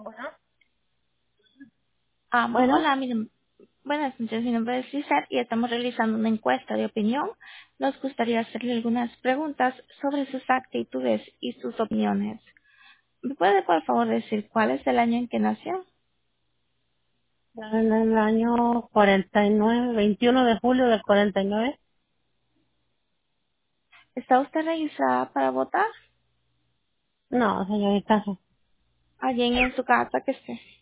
Bueno, bueno, Hola, buenas noches, mi nombre es Lizeth y estamos realizando una encuesta de opinión. Nos gustaría hacerle algunas preguntas sobre sus actitudes y sus opiniones. ¿Me puede por favor decir cuál es el año en que nació? en el año 49, 21 de julio del 49. ¿Está usted registrada para votar? No, señorita. Alguien en su casa que esté.